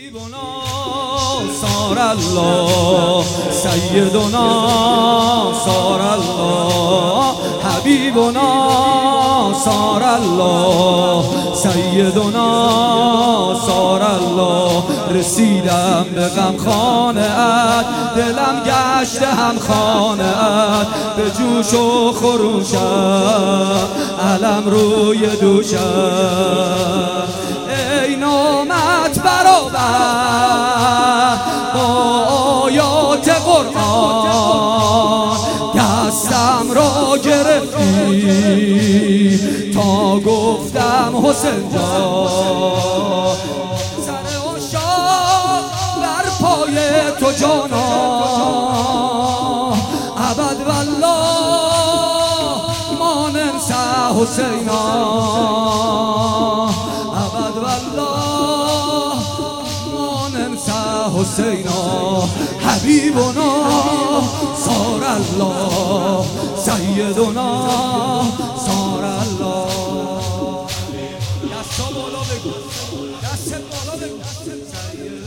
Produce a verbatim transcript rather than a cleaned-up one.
حبیبنا صار الله سیدنا صار الله حبیبنا صار الله سیدنا صار الله رسیدم به غم خانه‌ات دلم گشته هم خانه‌ات به جوش و خروشم علم روی دوشم ای نامت برابر با آیات قرآن دستم را گرفتی تا گفتم حسین جان سر عشاق بر پای تو جانا ابد والله ما ننسى حسینا ابد والله ما ننسى حسینا حبیبنا صار الله سیدنا صار الله دست بالا بگو دست بالا بگو